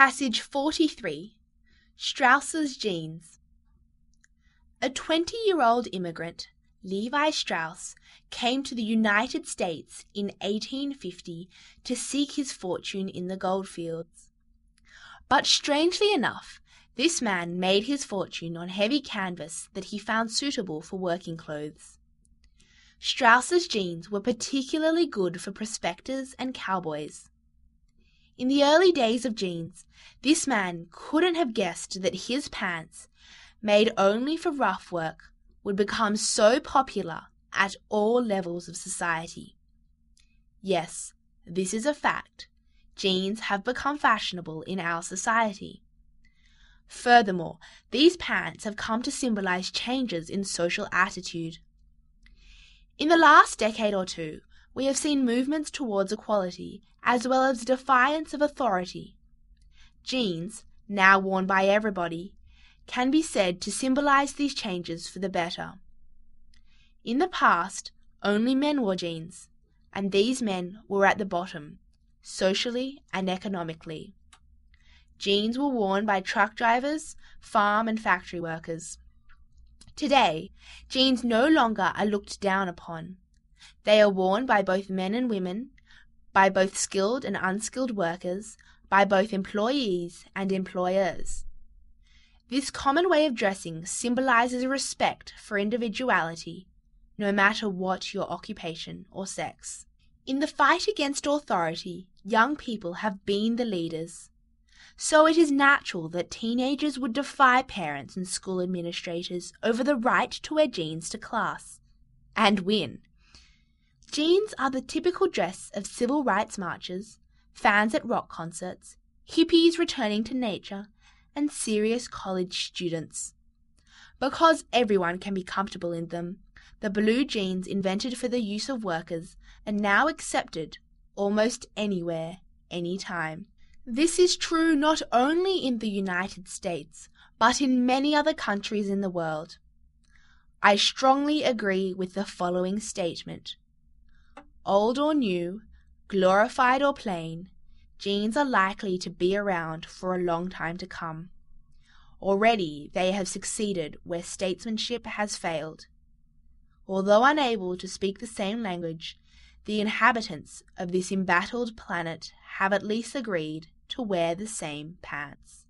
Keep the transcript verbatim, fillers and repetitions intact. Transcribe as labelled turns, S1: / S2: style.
S1: Passage forty-three. Strauss's Genes. A twenty-year-old immigrant, Levi Strauss, came to the United States in eighteen fifty to seek his fortune in the goldfields. But strangely enough, this man made his fortune on heavy canvas that he found suitable for working clothes. Strauss's genes were particularly good for prospectors and cowboys. In the early days of jeans, this man couldn't have guessed that his pants, made only for rough work, would become so popular at all levels of society. Yes, this is a fact. Jeans have become fashionable in our society. Furthermore, these pants have come to symbolize changes in social attitude. In the last decade or two, we have seen movements towards equality as well as defiance of authority. Jeans, now worn by everybody, can be said to symbolize these changes for the better. In the past, only men wore jeans, and these men were at the bottom, socially and economically. Jeans were worn by truck drivers, farm and factory workers. Today, jeans no longer are looked down upon. They are worn by both men and women, by both skilled and unskilled workers, by both employees and employers. This common way of dressing symbolizes a respect for individuality, no matter what your occupation or sex. In the fight against authority, young people have been the leaders. So it is natural that teenagers would defy parents and school administrators over the right to wear jeans to class, and win. Jeans are the typical dress of civil rights marches, fans at rock concerts, hippies returning to nature, and serious college students. Because everyone can be comfortable in them, the blue jeans invented for the use of workers are now accepted almost anywhere, anytime. This is true not only in the United States, but in many other countries in the world. I strongly agree with the following statement. Old or new, glorified or plain, jeans are likely to be around for a long time to come. Already they have succeeded where statesmanship has failed. Although unable to speak the same language, the inhabitants of this embattled planet have at least agreed to wear the same pants.